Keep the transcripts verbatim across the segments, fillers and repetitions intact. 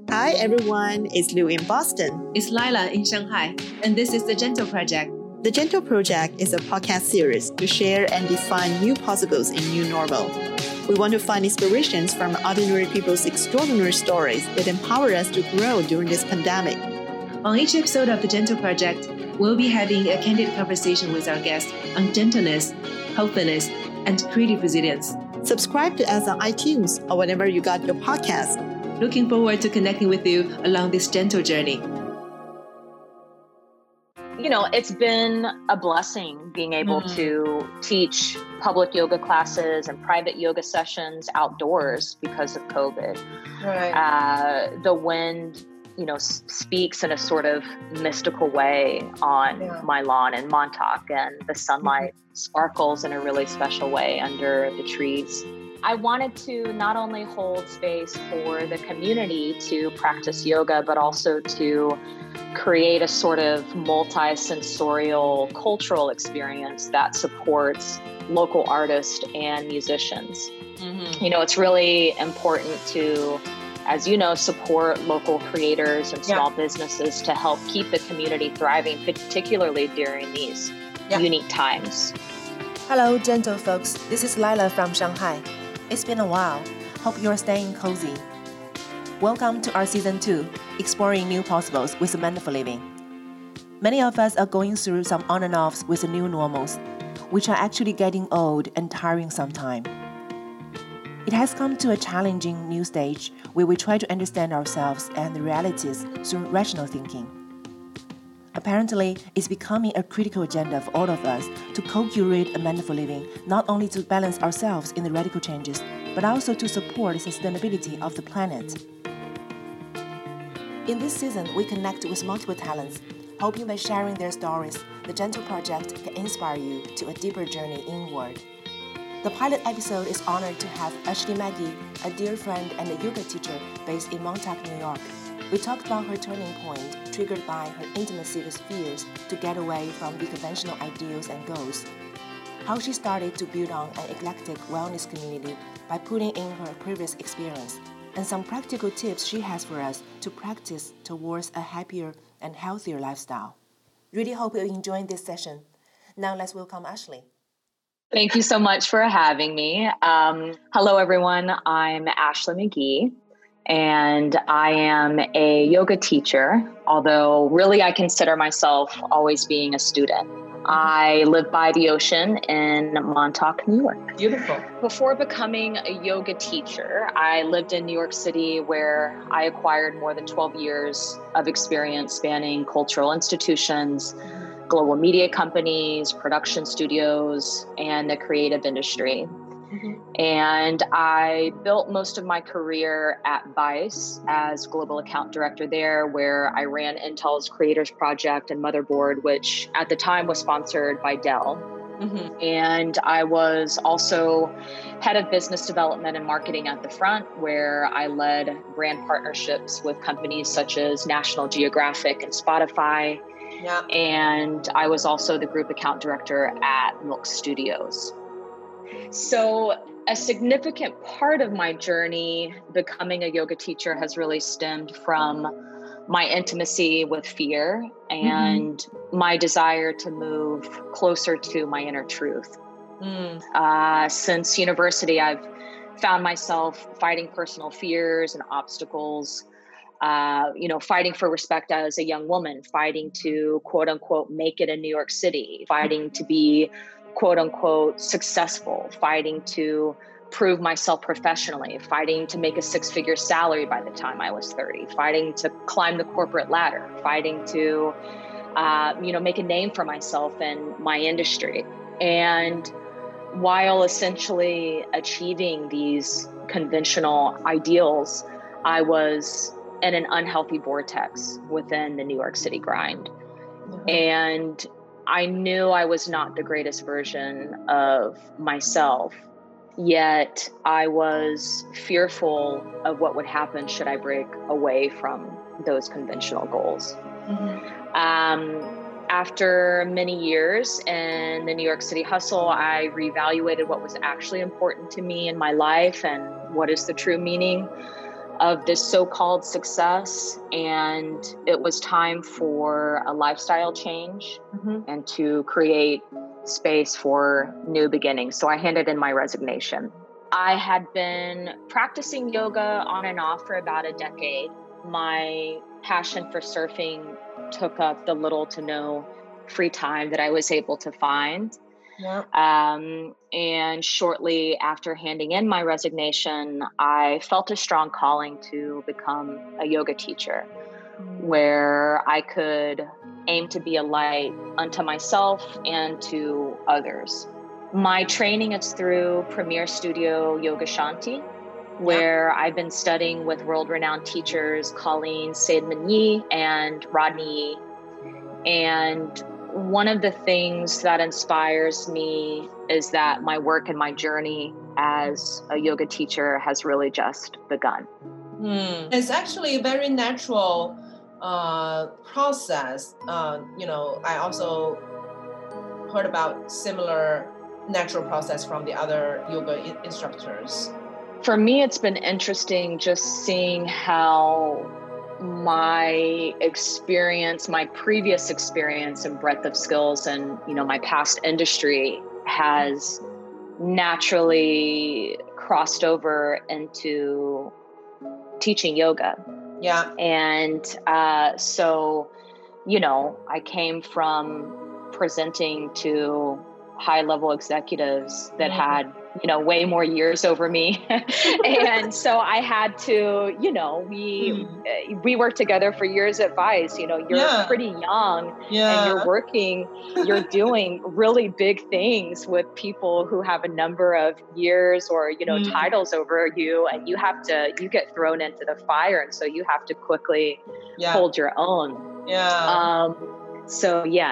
Hi everyone, it's Liu in Boston. It's Lila in Shanghai, and this is The Gentle Project. The Gentle Project is a podcast series to share and define new possibles in new normal. We want to find inspirations from ordinary people's extraordinary stories that empower us to grow during this pandemic. On each episode of The Gentle Project, we'll be having a candid conversation with our guests on gentleness, healthiness, and creative resilience. Subscribe to us on iTunes or whenever you got your podcast. Looking forward to connecting with you along this gentle journey. You know, it's been a blessing being able mm. to teach public yoga classes and private yoga sessions outdoors because of COVID. Right. Uh, the wind, you know, s- speaks in a sort of mystical way on yeah. my lawn in Montauk, and the sunlight mm-hmm. sparkles in a really special way under the trees. I wanted to not only hold space for the community to practice yoga, but also to create a sort of multi-sensorial cultural experience that supports local artists and musicians. Mm-hmm. You know, it's really important to, as you know, support local creators and small yeah. businesses to help keep the community thriving, particularly during these yeah. unique times. Hello, gentle folks. This is Lila from Shanghai. It's been a while. Hope you're staying cozy. Welcome to our season two, exploring new possibles with mindful living. Many of us are going through some on and offs with the new normals, which are actually getting old and tiring sometime. It has come to a challenging new stage where we try to understand ourselves and the realities through rational thinking. Apparently, it's becoming a critical agenda for all of us to co-curate a mindful living, not only to balance ourselves in the radical changes, but also to support the sustainability of the planet. In this season, we connect with multiple talents, hoping by sharing their stories, the Gentle Project can inspire you to a deeper journey inward. The pilot episode is honored to have Ashley Maggie, a dear friend and a yoga teacher based in Montauk, New York. We talked about her turning point, triggered by her intimacy with fears to get away from the conventional ideals and goals. How she started to build on an eclectic wellness community by putting in her previous experience, and some practical tips she has for us to practice towards a happier and healthier lifestyle. Really hope you enjoyed this session. Now let's welcome Ashley. Thank you so much for having me. Um, hello, everyone. I'm Ashley McGee. And I am a yoga teacher, although really I consider myself always being a student. I live by the ocean in Montauk, New York. Beautiful. Before becoming a yoga teacher, I lived in New York City, where I acquired more than twelve years of experience spanning cultural institutions, global media companies, production studios, and the creative industry. Mm-hmm. And I built most of my career at Vice as global account director there, where I ran Intel's Creators Project and Motherboard, which at the time was sponsored by Dell. Mm-hmm. And I was also head of business development and marketing at the front, where I led brand partnerships with companies such as National Geographic and Spotify. Yeah. And I was also the group account director at Milk Studios. So a significant part of my journey becoming a yoga teacher has really stemmed from my intimacy with fear and mm-hmm. my desire to move closer to my inner truth. Mm. Uh, since university, I've found myself fighting personal fears and obstacles, uh, you know, fighting for respect as a young woman, fighting to quote unquote, make it in New York City, fighting to be quote unquote successful, fighting to prove myself professionally, fighting to make a six-figure salary by the time I was thirty, fighting to climb the corporate ladder, fighting to, uh, you know, make a name for myself in my industry. And while essentially achieving these conventional ideals, I was in an unhealthy vortex within the New York City grind. Mm-hmm. And I knew I was not the greatest version of myself, yet I was fearful of what would happen should I break away from those conventional goals. Mm-hmm. Um, after many years in the New York City hustle, I reevaluated what was actually important to me in my life and what is the true meaning of this so-called success, and it was time for a lifestyle change mm-hmm. and to create space for new beginnings. So I handed in my resignation. I had been practicing yoga on and off for about a decade. My passion for surfing took up the little to no free time that I was able to find. Yeah. Um, and shortly after handing in my resignation, I felt a strong calling to become a yoga teacher, mm-hmm. where I could aim to be a light unto myself and to others. My training is through Premier Studio Yoga Shanti, where yeah. I've been studying with world-renowned teachers Colleen Seidman-Yi and Rodney Yi. And one of the things that inspires me is that my work and my journey as a yoga teacher has really just begun. Hmm. It's actually a very natural uh, process. Uh, you know, I also heard about similar natural process from the other yoga I- instructors. For me, it's been interesting just seeing how my experience, my previous experience and breadth of skills and, you know, my past industry has naturally crossed over into teaching yoga. Yeah. And uh, so, you know, I came from presenting to high-level executives that mm-hmm. had, you know, way more years over me. And so I had to, you know, we mm. we worked together for years at Vice. You know, you're yeah. pretty young yeah. and you're working, you're doing really big things with people who have a number of years or, you know, mm. titles over you, and you have to, you get thrown into the fire. And so you have to quickly yeah. hold your own. Yeah. Um, so, yeah.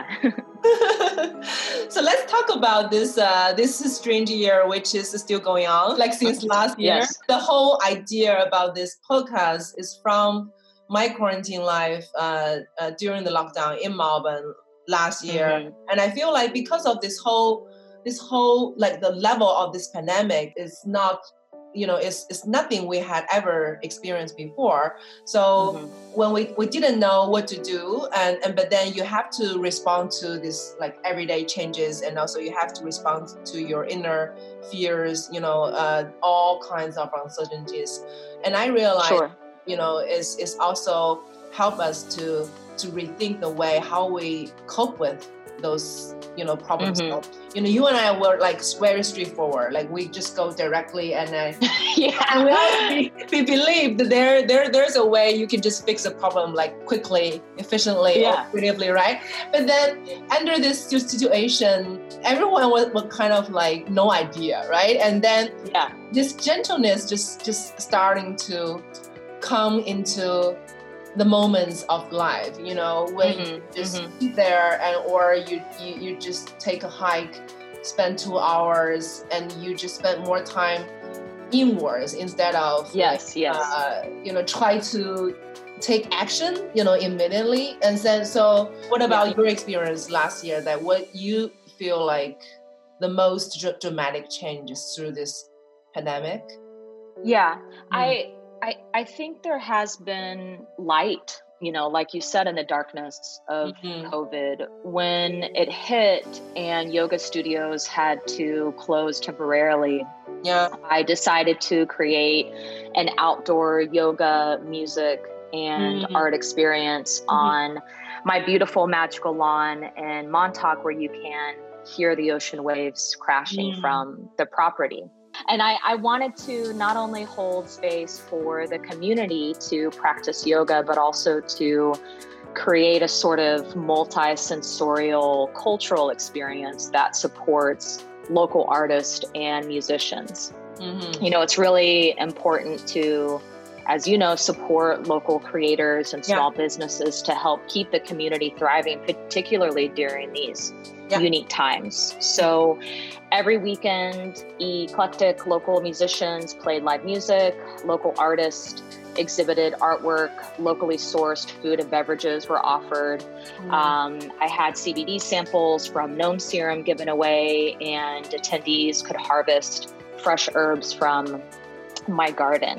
So let's talk about this uh, this strange year, which is still going on, like since last year. Yes. The whole idea about this podcast is from my quarantine life uh, uh, during the lockdown in Melbourne last year. Mm-hmm. And I feel like because of this whole, this whole, like the level of this pandemic is not, you know, it's, it's nothing we had ever experienced before. So mm-hmm. when we, we didn't know what to do, and, and but then you have to respond to this like everyday changes, and also you have to respond to your inner fears, you know, uh, all kinds of uncertainties. And I realized, sure. you know, it's, it's also help us to to rethink the way how we cope with those, you know, problems. Mm-hmm. So, you know, you and I were like very straightforward. Like we just go directly, and uh, yeah, and we, all, we, we believe that there, there, there's a way you can just fix a problem like quickly, efficiently, yeah. or creatively, right? But then under this situation, everyone was, was kind of like no idea, right? And then yeah, this gentleness just, just starting to come into the moments of life, you know, when mm-hmm, you just mm-hmm. sit there and or you, you you just take a hike, spend two hours, and you just spend more time inwards instead of yes, like, yes, uh, you know, try to take action, you know, immediately. And then, so what about yeah. your experience last year? That what you feel like the most dr- dramatic changes through this pandemic? Yeah, mm. I. I, I think there has been light, you know, like you said, in the darkness of mm-hmm. COVID. When it hit and yoga studios had to close temporarily, yeah, I decided to create an outdoor yoga, music, and mm-hmm. art experience mm-hmm. on my beautiful magical lawn in Montauk, where you can hear the ocean waves crashing mm-hmm. from the property. And I, I wanted to not only hold space for the community to practice yoga, but also to create a sort of multi-sensorial cultural experience that supports local artists and musicians. Mm-hmm. You know, it's really important to, as you know, support local creators and small yeah. businesses to help keep the community thriving, particularly during these yeah. unique times. So every weekend, eclectic local musicians played live music, local artists exhibited artwork, locally sourced food and beverages were offered. Mm. Um, I had C B D samples from gnome serum given away, and attendees could harvest fresh herbs from my garden.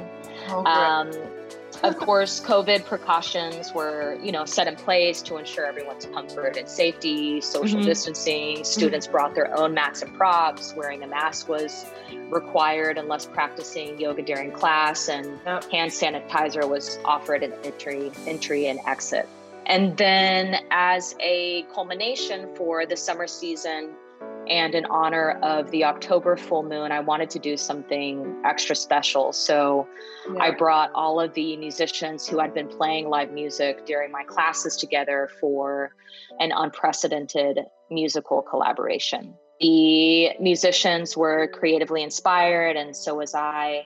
Oh, um, of course, COVID precautions were, you know, set in place to ensure everyone's comfort and safety, social mm-hmm. distancing. Students mm-hmm. brought their own mats and props. Wearing a mask was required unless practicing yoga during class, and yep. hand sanitizer was offered at entry, entry and exit. And then as a culmination for the summer season, and in honor of the October full moon, I wanted to do something extra special. So yeah. I brought all of the musicians who had been playing live music during my classes together for an unprecedented musical collaboration. The musicians were creatively inspired, and so was I.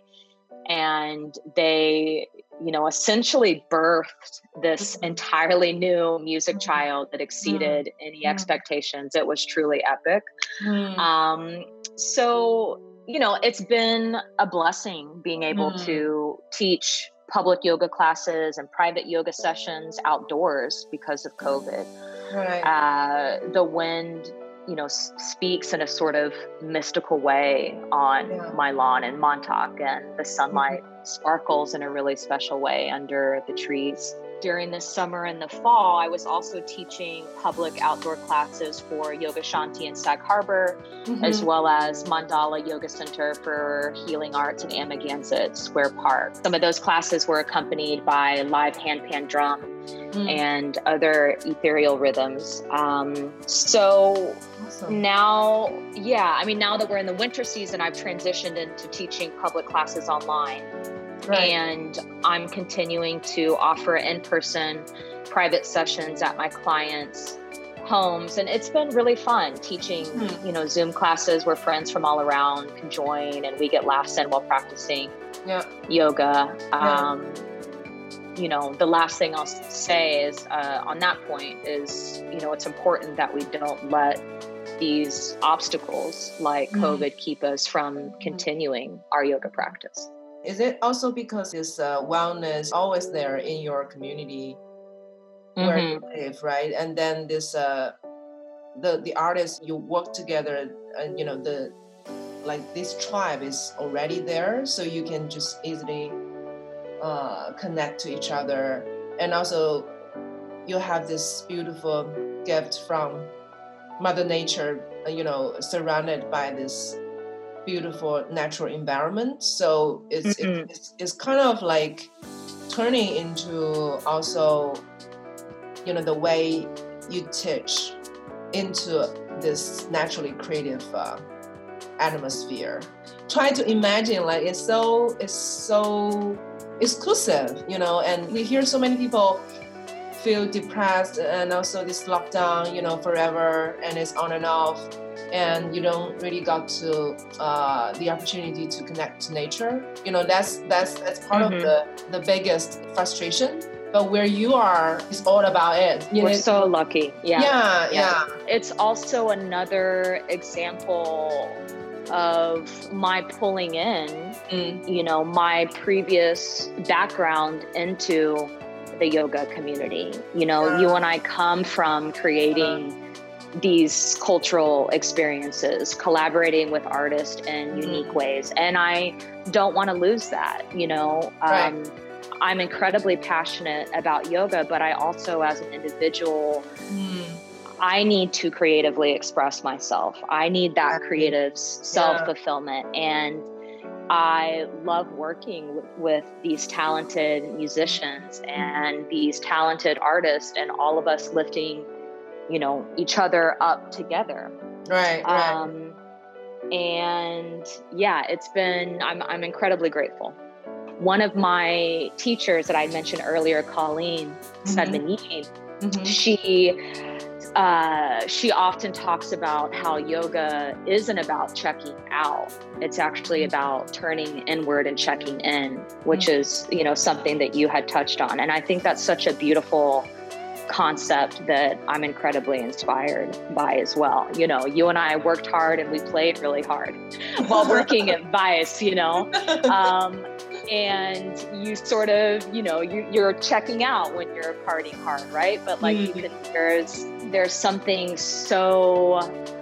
And they, you know, essentially birthed this entirely new music child that exceeded mm. any mm. expectations. It was truly epic. Mm. Um, so, you know, it's been a blessing being able mm. to teach public yoga classes and private yoga sessions outdoors because of COVID. Right. Uh, the wind, you know, speaks in a sort of mystical way on yeah. my lawn in Montauk, and the sunlight mm-hmm. sparkles in a really special way under the trees. During this summer and the fall, I was also teaching public outdoor classes for Yoga Shanti in Sag Harbor, mm-hmm. as well as Mandala Yoga Center for Healing Arts in Amagansett Square Park. Some of those classes were accompanied by live handpan drum mm. and other ethereal rhythms. Um, so awesome. now, yeah, I mean, now that we're in the winter season, I've transitioned into teaching public classes online. Right. And I'm continuing to offer in-person private sessions at my clients' homes. And it's been really fun teaching, hmm. you know, Zoom classes where friends from all around can join and we get laughs in while practicing yeah. yoga. Yeah. Um, you know, the last thing I'll say is uh, on that point is, you know, it's important that we don't let these obstacles like mm-hmm. COVID keep us from continuing our yoga practice. Is it also because this uh, wellness always there in your community where mm-hmm. you live, right? And then this, uh, the the artists you work together, and you know the like this tribe is already there, so you can just easily uh, connect to each other, and also you have this beautiful gift from Mother Nature, you know, surrounded by this beautiful natural environment. So it's, mm-hmm. it's it's kind of like turning into also, you know, the way you teach into this naturally creative uh, atmosphere. Try to imagine like it's so it's so exclusive, you know, and we hear so many people feel depressed, and also this lockdown, you know, forever, and it's on and off. And you don't really got to uh, the opportunity to connect to nature. You know, that's that's that's part mm-hmm. of the, the biggest frustration. But where you are, it's all about it. You We're know? so lucky. Yeah. yeah. Yeah, yeah. It's also another example of my pulling in, mm. you know, my previous background into the yoga community. You know, yeah. you and I come from creating uh. these cultural experiences, collaborating with artists in mm-hmm. unique ways. And I don't want to lose that, you know. Right. Um, I'm incredibly passionate about yoga, but I also, as an individual, mm. I need to creatively express myself. I need that creative self-fulfillment. Yeah. And I love working with, with these talented musicians and these talented artists, and all of us lifting you know, each other up together. Right, right. Um, and yeah, it's been, I'm, I'm incredibly grateful. One of my teachers that I mentioned earlier, Colleen Sedmanini, mm-hmm. she, uh, she often talks about how yoga isn't about checking out. It's actually about turning inward and checking in, which mm-hmm. is, you know, something that you had touched on. And I think that's such a beautiful concept that I'm incredibly inspired by as well. You know, you and I worked hard and we played really hard while working at Vice, you know, um, and you sort of, you know, you, you're checking out when you're partying hard, right? But like, mm-hmm. you can, there's, there's something so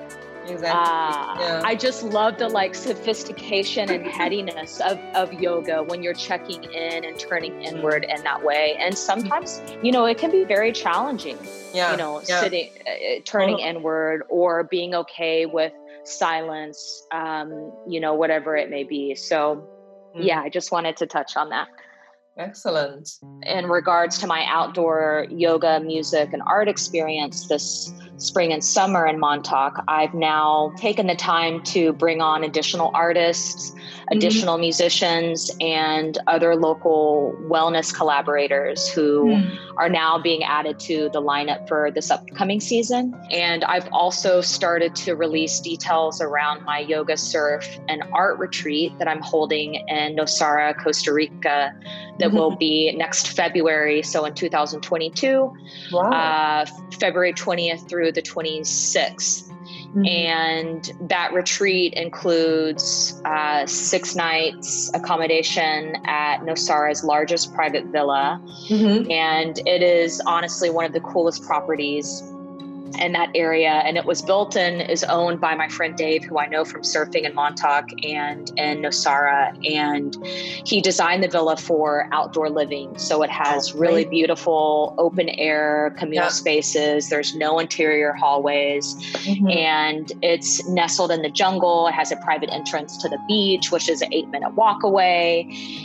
exactly. Uh, yeah. I just love the like sophistication and headiness of, of yoga when you're checking in and turning inward in that way. And sometimes, you know, it can be very challenging, yeah. you know, yeah. sitting, uh, turning uh-huh. inward or being okay with silence, um, you know, whatever it may be. So mm. yeah, I just wanted to touch on that. Excellent. In regards to my outdoor yoga, music, and art experience this spring and summer in Montauk, I've now taken the time to bring on additional artists, additional mm-hmm. musicians, and other local wellness collaborators who mm. are now being added to the lineup for this upcoming season. And I've also started to release details around my yoga, surf, and art retreat that I'm holding in Nosara, Costa Rica, that mm-hmm. will be next February. So in two thousand twenty-two, wow. uh, February twentieth through the twenty-sixth. Mm-hmm. And that retreat includes uh, six nights accommodation at Nosara's largest private villa. Mm-hmm. And it is honestly one of the coolest properties in that area. And it was built and is owned by my friend Dave, who I know from surfing in Montauk and in Nosara. And he designed the villa for outdoor living. So it has really beautiful open air communal yeah. spaces. There's no interior hallways. Mm-hmm. And it's nestled in the jungle. It has a private entrance to the beach, which is an eight minute walk away.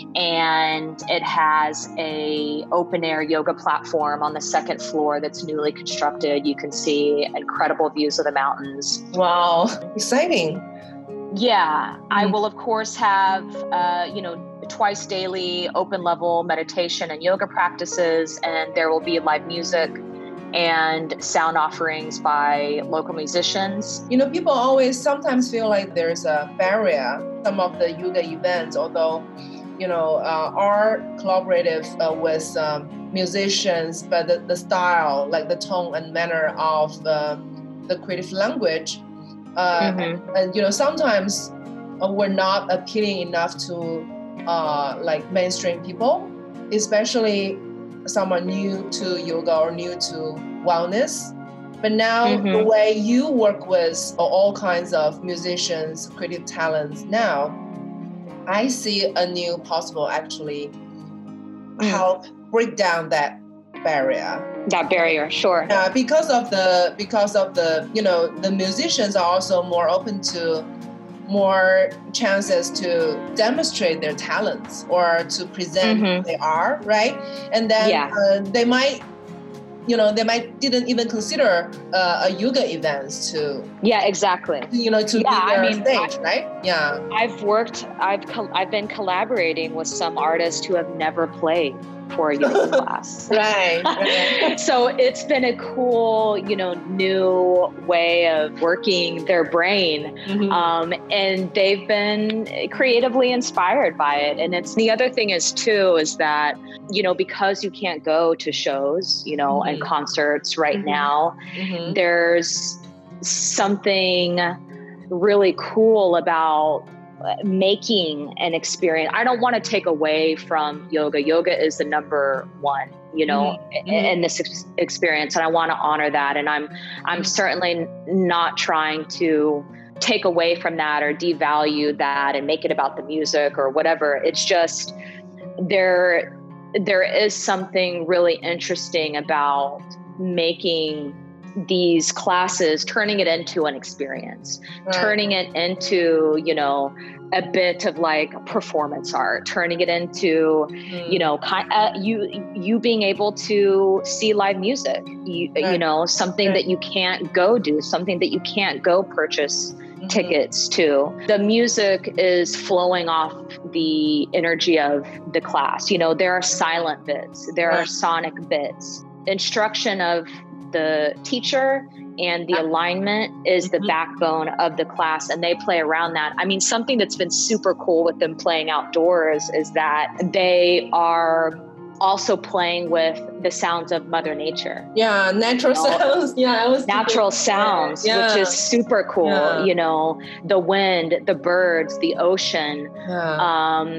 And it has a open air yoga platform on the second floor that's newly constructed. You can see incredible views of the mountains. Wow, exciting. Yeah, mm-hmm. I will of course have, uh, you know, twice daily open level meditation and yoga practices, and there will be live music and sound offerings by local musicians. You know, people always sometimes feel like there's a barrier, some of the yoga events, although, you know, uh, are collaborative uh, with um, musicians, but the, the style, like the tone and manner of the, the creative language, uh, mm-hmm. and, and, you know, sometimes uh, we're not appealing enough to uh, like mainstream people, especially someone new to yoga or new to wellness. But now mm-hmm. the way you work with all kinds of musicians, creative talents now, I see a new possible actually mm. help break down that barrier. That barrier, sure. Yeah, because of the because of the you know the musicians are also more open to more chances to demonstrate their talents or to present mm-hmm. who they are, right? And then yeah. uh, they might. You know, they might didn't even consider uh, a yoga events to. Yeah, exactly. You know, to yeah, be their I mean, stage, I, right? Yeah. I've worked. I've co- I've been collaborating with some artists who have never played for a yoga class. Right. right. So it's been a cool, you know, new way of working their brain, mm-hmm. um, and they've been creatively inspired by it. And it's the other thing is too is that, you know, because you can't go to shows, you know, mm-hmm. and concerts right mm-hmm. now, mm-hmm. there's something really cool about making an experience. I don't want to take away from yoga. Yoga is the number one, you know, mm-hmm. in this ex- experience. And I want to honor that. And I'm, I'm certainly not trying to take away from that or devalue that and make it about the music or whatever. It's just there, there is something really interesting about making these classes, turning it into an experience, right. turning it into, you know, a bit of like performance art, turning it into, mm. you know, kind uh, you you being able to see live music, you, right. you know, something right. that you can't go do, something that you can't go purchase mm-hmm. tickets to. The music is flowing off the energy of the class. You know, there are silent bits, there right. are sonic bits. Instruction of the teacher and the alignment is the mm-hmm. backbone of the class, and they play around that. I mean, something that's been super cool with them playing outdoors is that they are also playing with the sounds of Mother Nature. Yeah, natural you know? sounds. Yeah, I was natural sounds, yeah. which is super cool. Yeah. You know, the wind, the birds, the ocean. Yeah. Um,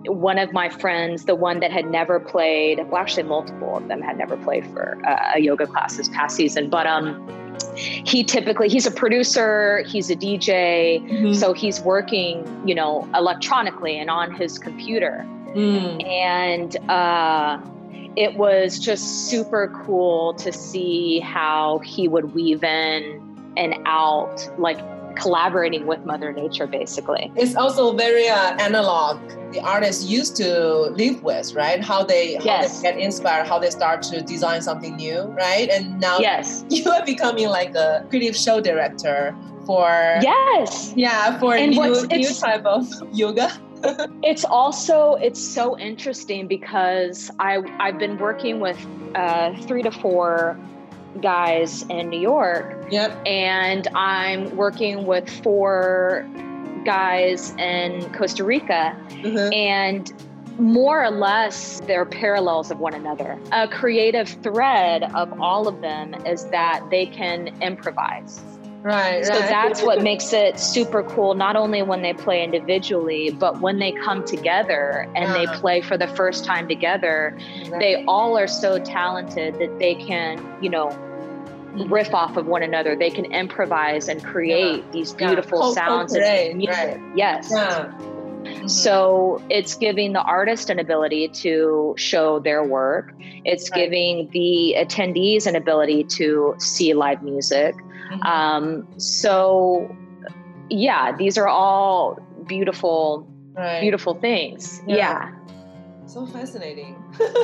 one of my friends, the one that had never played, well, actually multiple of them had never played for uh, a yoga class this past season, but um, he typically, he's a producer, he's a D J, mm-hmm. so he's working, you know, electronically and on his computer. Mm. And uh, it was just super cool to see how he would weave in and out, like collaborating with Mother Nature, basically. It's also very uh, analog. The artists used to live with, right? How they, how yes. they get inspired, how they start to design something new, right? And now yes. you are becoming like a creative show director for yes, yeah, for a new, new type of yoga. It's also, it's so interesting because I, I've been working with uh, three to four guys in New York. Yep. And I'm working with four guys in Costa Rica. Mm-hmm. And more or less, they're parallels of one another. A creative thread of all of them is that they can improvise. Right, so right. that's what makes it super cool, not only when they play individually, but when they come together and yeah. they play for the first time together, right. they all are so talented that they can, you know, riff off of one another. They can improvise and create yeah. these beautiful yeah. sounds and music. Right. Yes. Yeah. Mm-hmm. So it's giving the artist an ability to show their work. It's right. giving the attendees an ability to see live music. Mm-hmm. Um, so yeah, these are all beautiful, right. beautiful things. Yeah. yeah. So fascinating.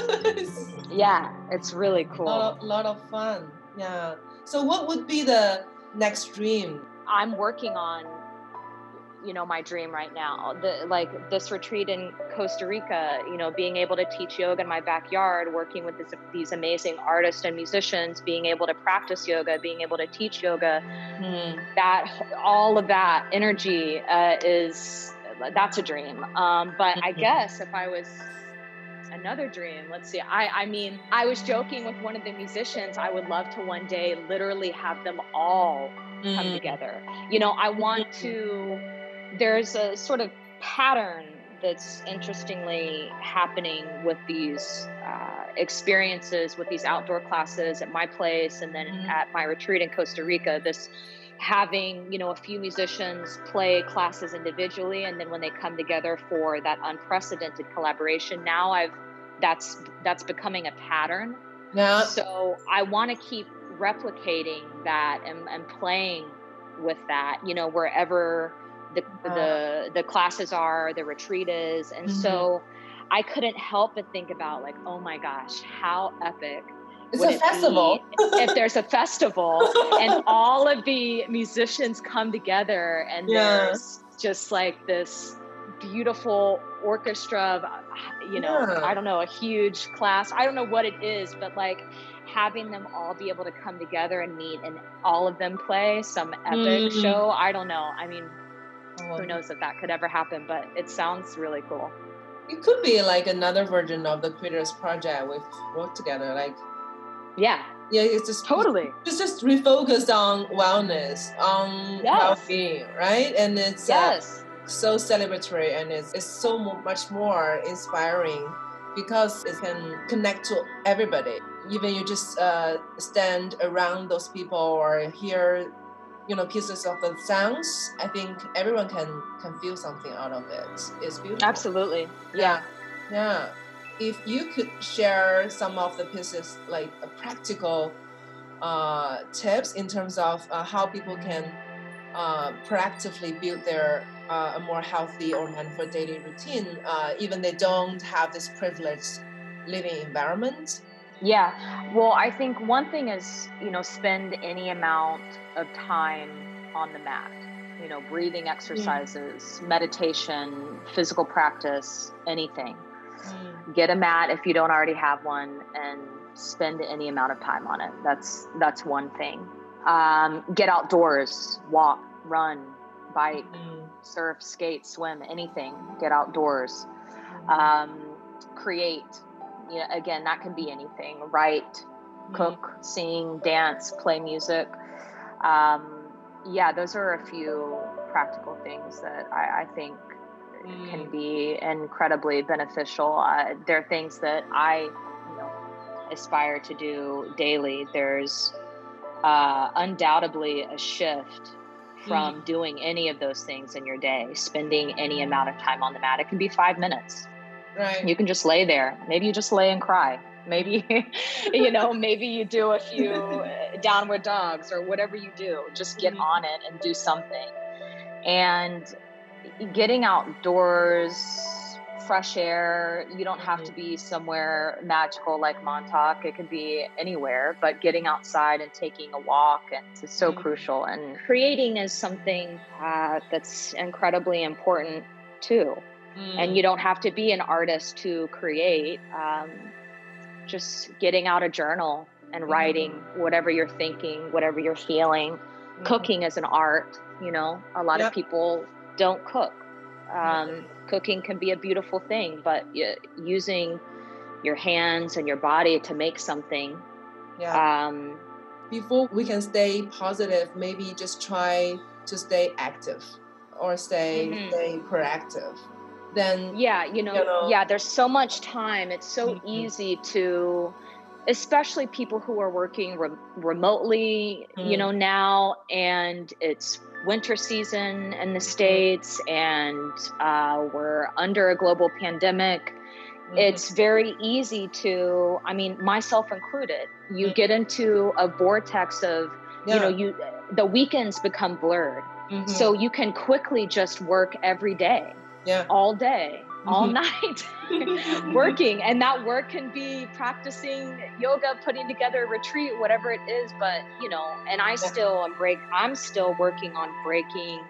Yeah, it's really cool. A lot, lot of fun. Yeah. So what would be the next dream? I'm working on, you know, my dream right now, the, like this retreat in Costa Rica, you know, being able to teach yoga in my backyard, working with this, these amazing artists and musicians, being able to practice yoga, being able to teach yoga, mm. that all of that energy uh, is, that's a dream. Um, but mm-hmm. I guess if I was another dream, let's see, I, I mean, I was joking with one of the musicians, I would love to one day literally have them all mm. come together. You know, I want to, there's a sort of pattern that's interestingly happening with these uh, experiences, with these outdoor classes at my place and then mm-hmm. at my retreat in Costa Rica, this having, you know, a few musicians play classes individually, and then when they come together for that unprecedented collaboration, now I've, that's, that's becoming a pattern. Yeah. So I want to keep replicating that and, and playing with that, you know, wherever the the the classes are, the retreat is. And mm-hmm. so I couldn't help but think about like, oh my gosh, how epic it's would a it festival be if there's a festival and all of the musicians come together and yeah. there's just like this beautiful orchestra of, you know, yeah. I don't know, a huge class. I don't know what it is, but like having them all be able to come together and meet and all of them play some epic mm-hmm. show. I don't know. I mean, who knows if that could ever happen, but it sounds really cool. It could be like another version of the Creators Project we've worked together. Like, yeah. Yeah, it's just totally. It's just refocused on wellness, on yes. well-being, right? And it's yes. uh, so celebratory and it's, it's so much more inspiring because it can connect to everybody. Even you just uh, stand around those people or hear, you know, pieces of the sounds, I think everyone can can feel something out of it. It's beautiful. Absolutely. Yeah. Yeah. If you could share some of the pieces, like a practical uh, tips in terms of uh, how people can uh, proactively build their uh, a more healthy or mindful daily routine, uh, even they don't have this privileged living environment. Yeah. Well, I think one thing is, you know, spend any amount of time on the mat, you know, breathing exercises, mm. meditation, physical practice, anything. Mm. Get a mat if you don't already have one and spend any amount of time on it. That's, that's one thing. Um, get outdoors, walk, run, bike, mm. surf, skate, swim, anything, get outdoors, um, create. Yeah, again, that can be anything, write, mm-hmm. cook, sing, dance, play music. Um, yeah, those are a few practical things that I, I think mm. can be incredibly beneficial. Uh, there are things that I, you know, aspire to do daily. There's uh, undoubtedly a shift from mm. doing any of those things in your day, spending any amount of time on the mat. It can be five minutes. Right. You can just lay there. Maybe you just lay and cry. Maybe, you know, maybe you do a few downward dogs or whatever you do. Just get mm-hmm. on it and do something. And getting outdoors, fresh air, you don't have to be somewhere magical like Montauk. It could be anywhere, but getting outside and taking a walk and it's so mm-hmm. crucial. And creating is something uh, that's incredibly important too. Mm. And you don't have to be an artist to create. Um, just getting out a journal and writing mm-hmm. whatever you're thinking, whatever you're feeling. Mm-hmm. Cooking is an art, you know, a lot yep. of people don't cook. Um, mm-hmm. Cooking can be a beautiful thing, but uh, using your hands and your body to make something. Yeah. Um, Before we can stay positive, maybe just try to stay active or stay, mm-hmm. stay proactive. Then yeah, you know, you know, yeah, there's so much time. It's so mm-hmm. easy to, especially people who are working re- remotely, mm-hmm. you know, now, and it's winter season in the States and uh, we're under a global pandemic. Mm-hmm. It's very easy to, I mean, myself included, you mm-hmm. get into a vortex of, yeah. you know, you, the weekends become blurred. Mm-hmm. So you can quickly just work every day. Yeah. All day, all mm-hmm. night, working. And that work can be practicing yoga, putting together a retreat, whatever it is. But, you know, and I yeah. still am break, I'm still working on breaking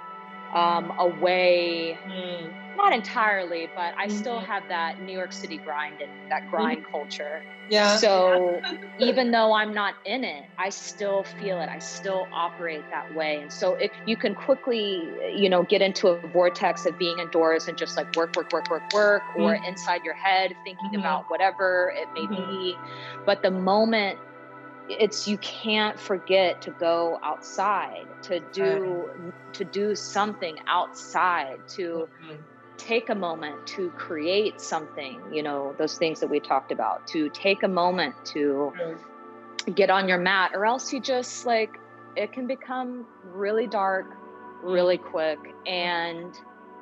um, away, mm. not entirely, but I mm-hmm. still have that New York City grind and that grind mm-hmm. culture. Yeah. So even though I'm not in it, I still feel it. I still operate that way. And so if you can quickly, you know, get into a vortex of being indoors and just like work, work, work, work, work, mm-hmm. or inside your head thinking mm-hmm. about whatever it may mm-hmm. be. But the moment it's, you can't forget to go outside, to do, right. to do something outside, to mm-hmm. take a moment to create something, you know, those things that we talked about, to take a moment to mm-hmm. get on your mat, or else you just like, it can become really dark really quick. And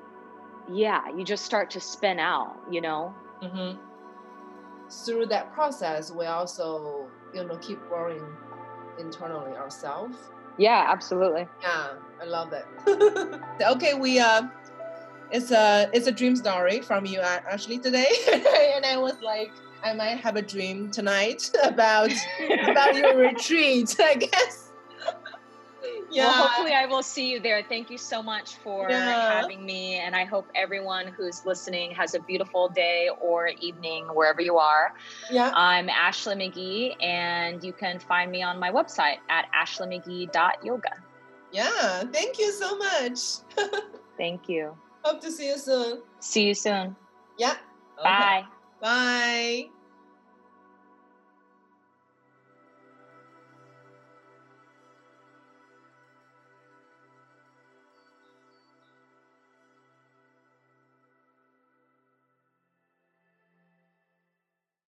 yeah, you just start to spin out, you know? Mm-hmm. Through that process, we also, you know, keep growing internally ourselves. Yeah, absolutely. Yeah, I love it. Okay, we uh it's a it's a dream story from you, Ashley, today. And I was like, I might have a dream tonight about about your retreat, I guess. Yeah. Well, hopefully I will see you there. Thank you so much for yeah. having me. And I hope everyone who's listening has a beautiful day or evening wherever you are. Yeah. I'm Ashley McGee, and you can find me on my website at ashley mcgee dot yoga. Yeah. Thank you so much. Thank you. Hope to see you soon. See you soon. Yeah. Okay. Bye. Bye.